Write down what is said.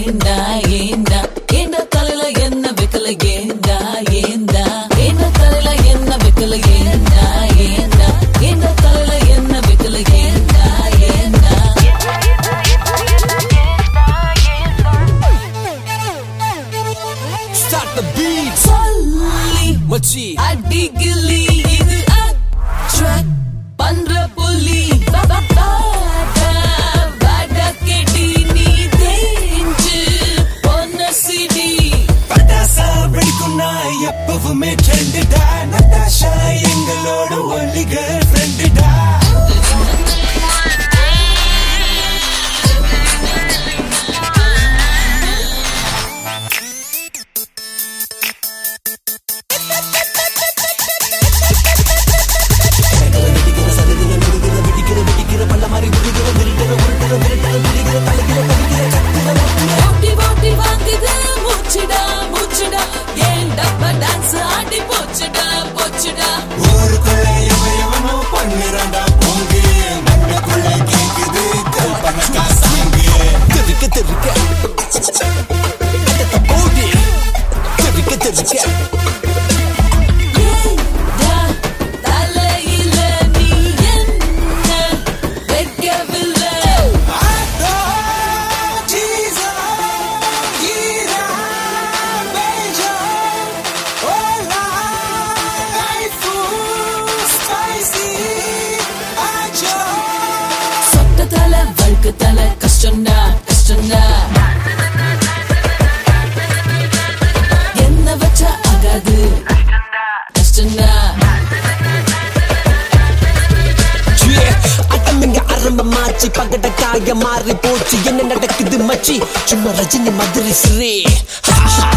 ஏண்டா ஏண்டா ஏண்டா தலையில என்ன வைக்கல ஏண்டா ஏண்டா ஏண்டா தலையில என்ன வைக்கல ஏண்டா ஏண்டா ஏண்டா தலையில என்ன வைக்கல ஏண்டா ஏண்டா Start the beat சொல்லி மச்சி அடிகிலி இது attract பண்ற புலி வாடா கேட்டி நீ தேஞ்சு பொன்ன சிடி பட்டாசா வெடிக்கும்னா எப்பவுமே ட்ரெண்டுடா நட்டாஷா எங்களோட ஒன்லி கேர்ள் ஃப்ரெண்டுடா ஓட்டி வாங்குது மூச்சுடா மூச்சுடா ஏண்டப்ப டான்ஸ் ஆடி போச்சுடா போச்சுடா ஊருக்குள்ள எவனோ பண்ணுறாண்டா போங்கு மண்ணுக்குள்ள கேக்குது கல்பனக்கா சாங்கு தெருக்க தெருக்க அடுத்த போடி தெருக்க தெருக்க ஏண்டா தலையில நீ என்ன வைக்கவில்லை சொட்டத்தல வழுக்குத்தல கஷ்டம்டா கஷ்டம்டா என்ன வச்சா ஆகாது கஷ்டம்டா அட்டமிங்க ஆரம்பமாச்சு பகட காய மாறி போச்சு என்ன நடக்குது மச்சி சும்மா ரஜினி மாதிரி ஸ்ரீ